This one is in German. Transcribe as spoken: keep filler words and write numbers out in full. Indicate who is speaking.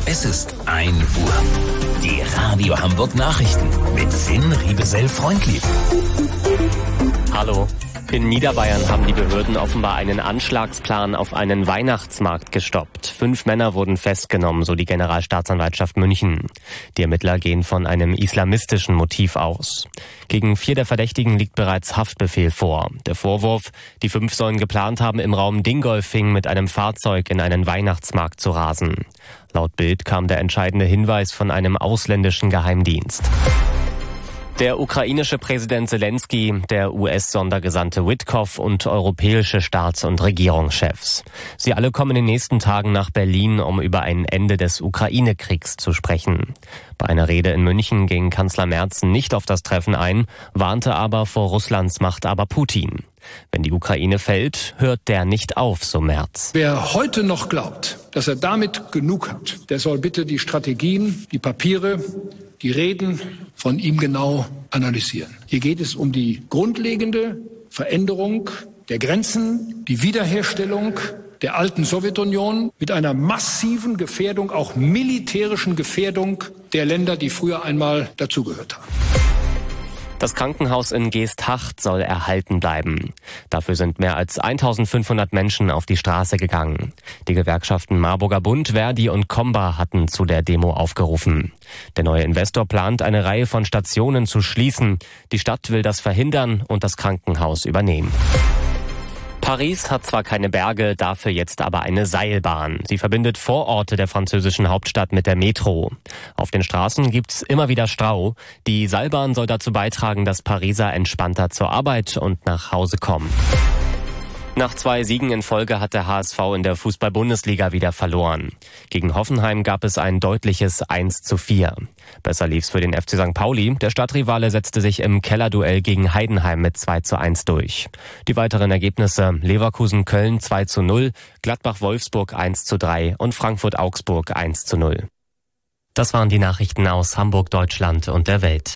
Speaker 1: Es ist ein Uhr. Die Radio Hamburg Nachrichten mit Finn Riebesell-Freundlieb.
Speaker 2: Hallo. In Niederbayern haben die Behörden offenbar einen Anschlagsplan auf einen Weihnachtsmarkt gestoppt. Fünf Männer wurden festgenommen, so die Generalstaatsanwaltschaft München. Die Ermittler gehen von einem islamistischen Motiv aus. Gegen vier der Verdächtigen liegt bereits Haftbefehl vor. Der Vorwurf, die fünf sollen geplant haben, im Raum Dingolfing mit einem Fahrzeug in einen Weihnachtsmarkt zu rasen. Laut Bild kam der entscheidende Hinweis von einem ausländischen Geheimdienst. Der ukrainische Präsident Zelensky, der U S-Sondergesandte Witkoff und europäische Staats- und Regierungschefs. Sie alle kommen in den nächsten Tagen nach Berlin, um über ein Ende des Ukraine-Kriegs zu sprechen. Bei einer Rede in München ging Kanzler Merz nicht auf das Treffen ein, warnte aber vor Russlands Machthaber Putin. Wenn die Ukraine fällt, hört der nicht auf, so Merz.
Speaker 3: Wer heute noch glaubt, dass er damit genug hat, der soll bitte die Strategien, die Papiere, die Reden von ihm genau analysieren. Hier geht es um die grundlegende Veränderung der Grenzen, die Wiederherstellung der alten Sowjetunion mit einer massiven Gefährdung, auch militärischen Gefährdung der Länder, die früher einmal dazugehört haben.
Speaker 2: Das Krankenhaus in Geesthacht soll erhalten bleiben. Dafür sind mehr als eintausendfünfhundert Menschen auf die Straße gegangen. Die Gewerkschaften Marburger Bund, Verdi und Comba hatten zu der Demo aufgerufen. Der neue Investor plant, eine Reihe von Stationen zu schließen. Die Stadt will das verhindern und das Krankenhaus übernehmen. Paris hat zwar keine Berge, dafür jetzt aber eine Seilbahn. Sie verbindet Vororte der französischen Hauptstadt mit der Metro. Auf den Straßen gibt's immer wieder Stau. Die Seilbahn soll dazu beitragen, dass Pariser entspannter zur Arbeit und nach Hause kommen. Nach zwei Siegen in Folge hat der H S V in der Fußball-Bundesliga wieder verloren. Gegen Hoffenheim gab es ein deutliches eins zu vier. Besser lief's für den F C Sankt Pauli. Der Stadtrivale setzte sich im Kellerduell gegen Heidenheim mit zwei zu eins durch. Die weiteren Ergebnisse: Leverkusen-Köln zwei zu null, Gladbach-Wolfsburg eins zu drei und Frankfurt-Augsburg eins zu null. Das waren die Nachrichten aus Hamburg, Deutschland und der Welt.